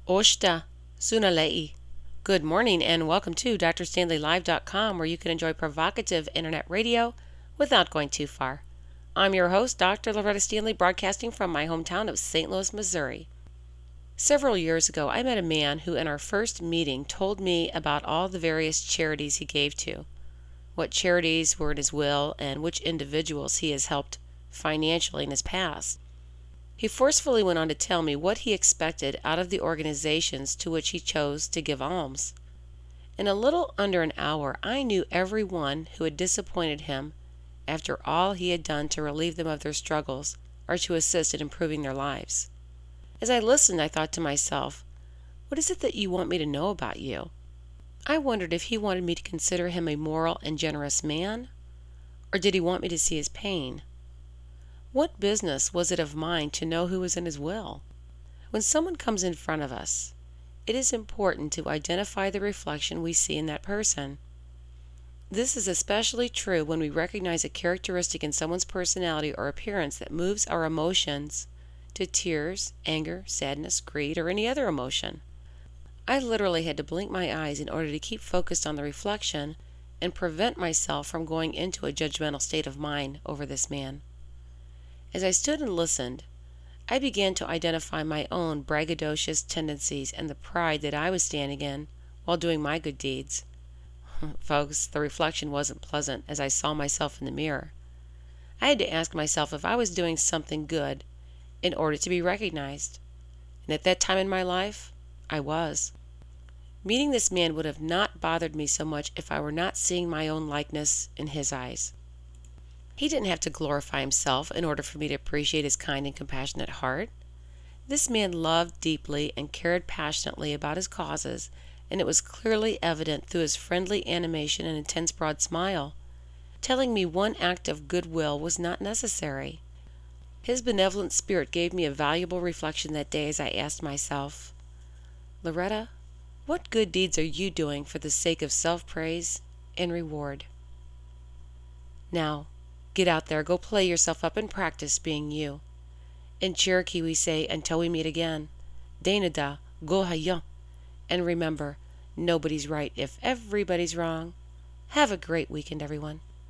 Oshta Sunalei. Good morning and welcome to drstanleylive.com, where you can enjoy provocative internet radio without going too far. I'm your host, Dr. Loretta Stanley, broadcasting from my hometown of St. Louis, Missouri. Several years ago, I met a man who in our first meeting told me about all the various charities he gave to, what charities were in his will, and which individuals he has helped financially in his past. He forcefully went on to tell me what he expected out of the organizations to which he chose to give alms. In a little under an hour, I knew every one who had disappointed him after all he had done to relieve them of their struggles or to assist in improving their lives. As I listened, I thought to myself, what is it that you want me to know about you? I wondered if he wanted me to consider him a moral and generous man, or did he want me to see his pain? What business was it of mine to know who was in his will? When someone comes in front of us, it is important to identify the reflection we see in that person. This is especially true when we recognize a characteristic in someone's personality or appearance that moves our emotions to tears, anger, sadness, greed, or any other emotion. I literally had to blink my eyes in order to keep focused on the reflection and prevent myself from going into a judgmental state of mind over this man. As I stood and listened, I began to identify my own braggadocious tendencies and the pride that I was standing in while doing my good deeds. Folks, the reflection wasn't pleasant as I saw myself in the mirror. I had to ask myself if I was doing something good in order to be recognized. And at that time in my life, I was. Meeting this man would have not bothered me so much if I were not seeing my own likeness in his eyes. He didn't have to glorify himself in order for me to appreciate his kind and compassionate heart. This man loved deeply and cared passionately about his causes, and it was clearly evident through his friendly animation and intense broad smile, telling me one act of goodwill was not necessary. His benevolent spirit gave me a valuable reflection that day as I asked myself, Loretta, what good deeds are you doing for the sake of self-praise and reward? Now, get out there, go play yourself up and practice being you. In Cherokee we say, until we meet again, Danada, go hayan. And remember, nobody's right if everybody's wrong. Have a great weekend, everyone.